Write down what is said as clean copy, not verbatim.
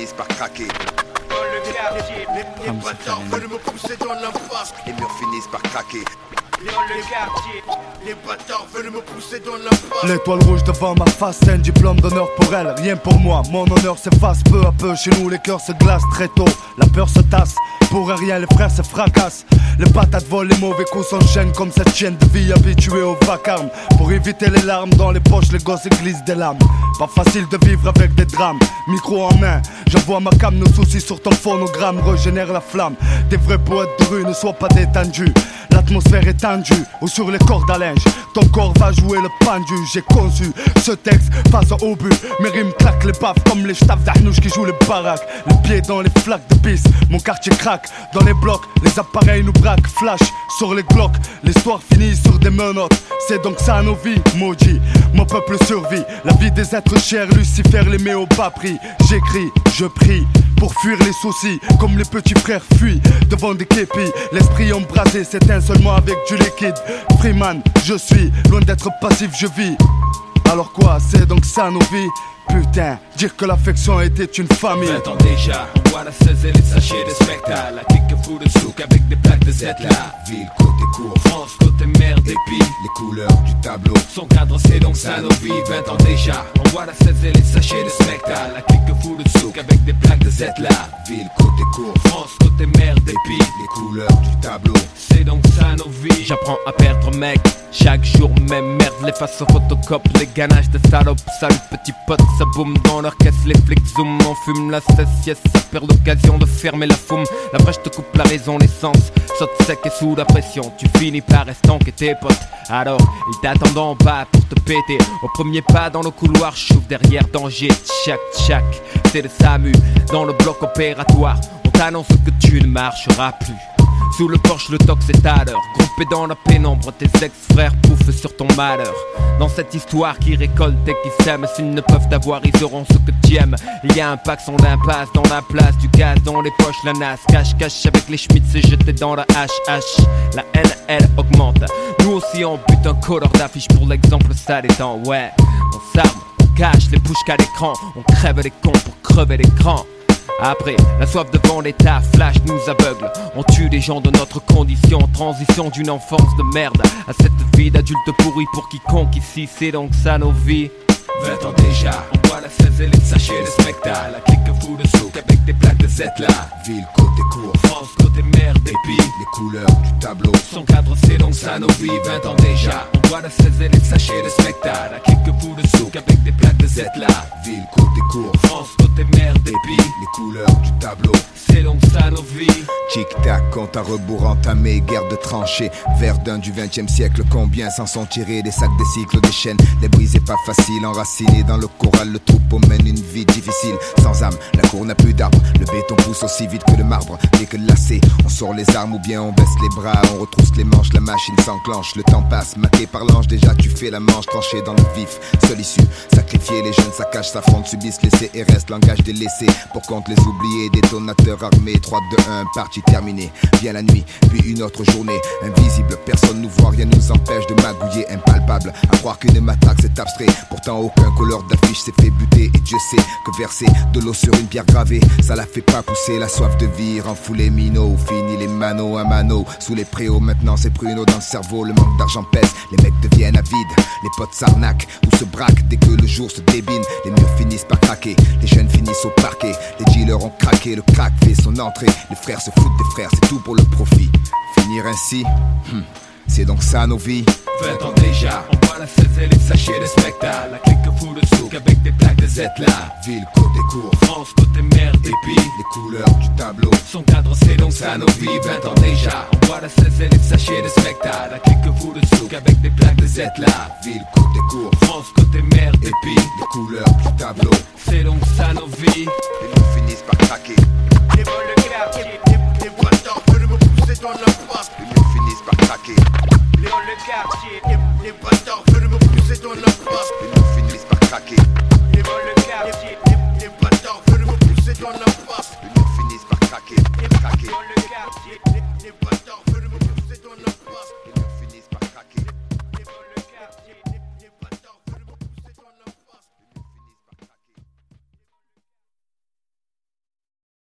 finissent par craquer. Les bâtards veulent me pousser dans l'impasse. Les murs finissent par craquer. Les bâtards veulent me pousser dans l'impasse. L'étoile rouge devant ma face, c'est un diplôme d'honneur pour elle. Rien pour moi, mon honneur s'efface peu à peu. Chez nous les cœurs se glacent très tôt, la peur se tasse. Pour rien les frères se fracassent. Les patates volent, les mauvais coups s'enchaînent comme cette chienne de vie habituée au vacarme. Pour éviter les larmes dans les poches, les gosses glissent des lames. Pas facile de vivre avec des drames. Micro en main, j'envoie ma cam, nos soucis sur ton phonogramme régénère la flamme. Des vrais poètes de rue, ne sois pas détendu. L'atmosphère est tendue, ou sur les cordes à linge. Ton corps va jouer le pendu. J'ai conçu ce texte face au but. Mes rimes claquent les baffes comme les staffs d'Arnouche qui jouent les baraques. Les pieds dans les flaques de pisse, mon quartier craque. Dans les blocs, les appareils nous braquent. Flash sur les glocks, l'histoire finit sur des menottes. C'est donc ça nos vies, maudit. Mon peuple survit, la vie des êtres chers. Lucifer les met au bas prix. J'écris, je prie pour fuir les soucis, comme les petits frères fuient devant des képis. L'esprit embrasé s'éteint seulement avec du liquide. Freeman, je suis loin d'être passif, je vis. Alors quoi, c'est donc ça nos vies? Putain, dire que l'affection était une famille. 20 ans déjà, on voit la 16 et les sachets de spectacle. La clique fout de souk avec des plaques de Z là. Ville, côté court, France, côté mer, dépit. Les couleurs du tableau, son cadre c'est donc ça nos vies. 20 ans déjà, on voit la 16 et les sachets de spectacle. La clique fout de souk avec des plaques de Z là. Ville, côté court, France, côté mer, dépit. Les couleurs du tableau, c'est donc ça nos vies. J'apprends à perdre mec, chaque jour même merde. Les faces aux photocopes, les ganaches de salopes. Salut petit pote, ça boum dans leur caisse, les flics zoom. On fume la cesse, ça perd l'occasion de fermer la foume. La brèche te coupe la raison, l'essence saute sec et sous la pression. Tu finis par estanquer tes potes. Alors, ils t'attendent en bas pour te péter. Au premier pas dans le couloir, j'ouvre derrière danger. Tchac, c'est le SAMU dans le bloc opératoire. On t'annonce que tu ne marcheras plus. Sous le porche, le tox est à l'heure. Groupé dans la pénombre, tes ex-frères pouffent sur ton malheur. Dans cette histoire qui récolte et qui sème, s'ils ne peuvent t'avoir, ils auront ce que tu aimes. Il y a un pack son impasse dans la place, du gaz dans les poches, la nasse. Cache avec les schmitts, c'est jeté dans la HH. La haine, elle augmente. Nous aussi on bute un colleur d'affiche pour l'exemple, ça détend. Ouais, on s'arme, on cache les bouches qu'à l'écran. On crève les cons pour crever l'écran. Après, la soif de vendetta, flash nous aveugle. On tue les gens de notre condition. Transition d'une enfance de merde à cette vie d'adulte pourri pour quiconque ici. C'est donc ça nos vies. 20 ans déjà, on voit la 16 et les sachets de spectacle. La clique fout de souk avec des plaques de Z là. Ville, côté court, France, côté mer, dépit. Les couleurs du tableau, son cadre c'est donc ça nos vies. 20 ans déjà, on voit la 16 et les sachets de spectacle. La clique fout de souk avec des plaques de Z là. Ville, côté court, France, côté mer, dépit. Les couleurs du tableau, c'est donc ça nos vies. Tic-tac, compte à rebours entamé, guerre de tranchées. Verdun du 20e siècle, combien s'en sont tirés? Des sacs, des cycles, des chaînes, les briser pas facile. Enraciné dans le corral, le troupeau mène une vie difficile. Sans âme, la cour n'a plus d'arbres. Le béton pousse aussi vite que le marbre. Dès que lassé, on sort les armes ou bien on baisse les bras. On retrousse les manches, la machine s'enclenche. Le temps passe, maté par l'ange, déjà tu fais la manche. Tranché dans le vif, seule issue. Sacrifier les jeunes, saccagent, s'affrontent, subissent les CRS. Langage délaissé, pour compte les oubliés. Détonateurs armés, 3, 2, 1, partie terminée. Vient la nuit, puis une autre journée. Invisible, personne nous voit, rien nous empêche de magouiller. Impalpable, à croire qu'une matraque c'est abstrait. Pourtant aucun couleur d'affiche s'est fait buter. Et Dieu sait que verser de l'eau sur une pierre gravée, ça la fait pas pousser. La soif de vie rend fou les minots. Fini les manos à mano. Sous les préaux maintenant c'est pruneau dans le cerveau. Le manque d'argent pèse, les mecs deviennent avides. Les potes s'arnaquent ou se braquent dès que le jour se débine. Les murs finissent par craquer, les jeunes finissent au parquet. Les dealers ont craqué, le crack fait son entrée. Les frères se foutent des frères, c'est tout pour le profit. Finir ainsi, c'est donc ça nos vies. 20 ans déjà, on voit la 16 et les sachets de spectacle. La clique fout de souk avec des plaques de Z là. Ville, côté court, France, côté mer, dépit. Les couleurs du tableau, son cadre c'est donc ça nos vies. 20 ans déjà, on voit la 16 et les sachets de spectacle. La clique fout de souk avec des plaques de Z là. Ville, côté court, France, côté mer, dépit. Les couleurs du tableau, c'est donc ça nos vies. Les murs finissent par craquer. Les vols de quartier, les boîtes